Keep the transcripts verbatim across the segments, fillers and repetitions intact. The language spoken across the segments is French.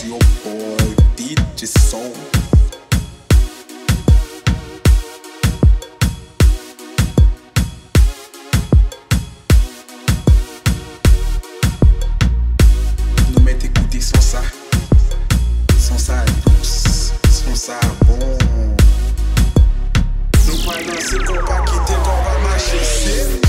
it's your boy D J Soul. Nous mettons écouter sans ça, sans ça douce, sans ça bon. Nous pas danser qu'on pas quitter, qu'on va marcher, c'est.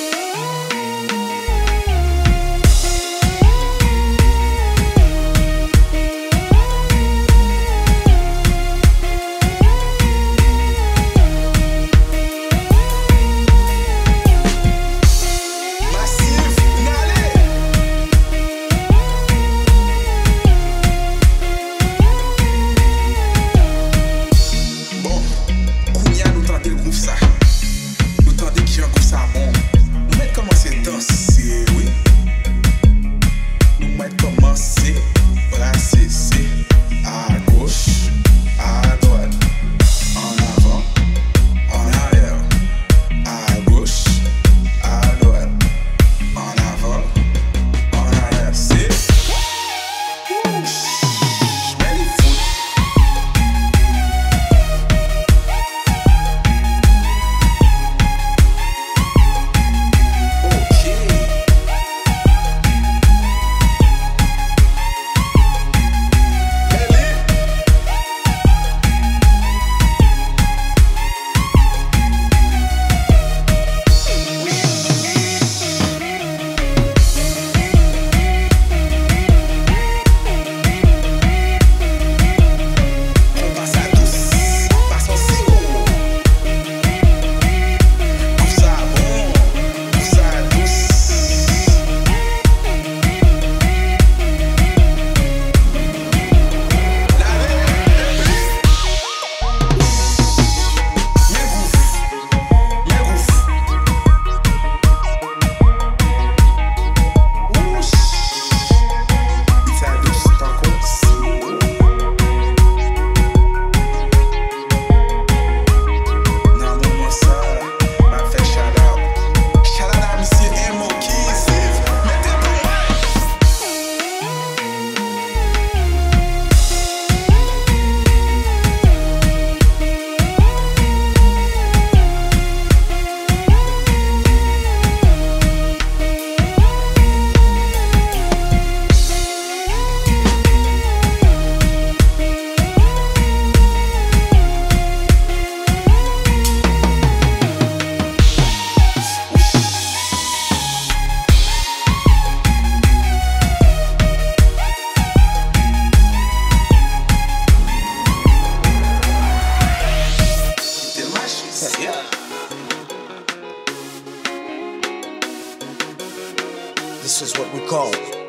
This is what we call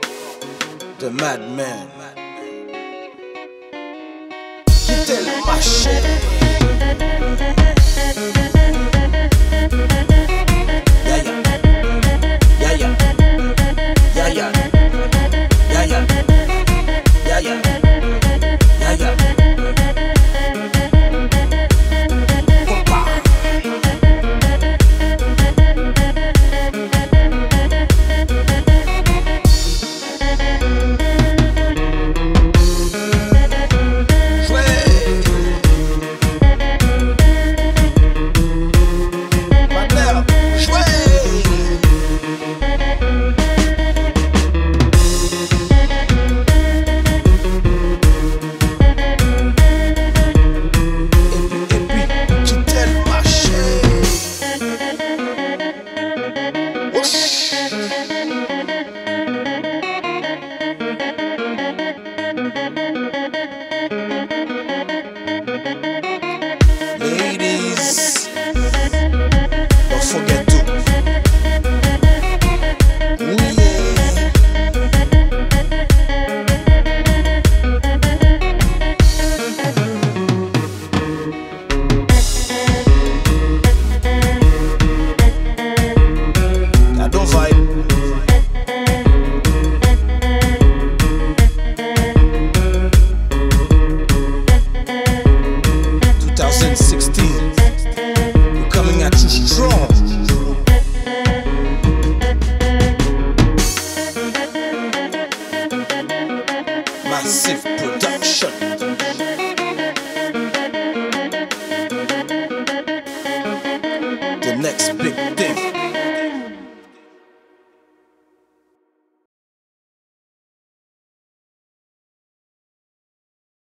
the madman. Quittez le marché. Ladies, don't forget to. Ooh, yeah. I don't vibe. twenty sixteen, we're coming at you strong. Massive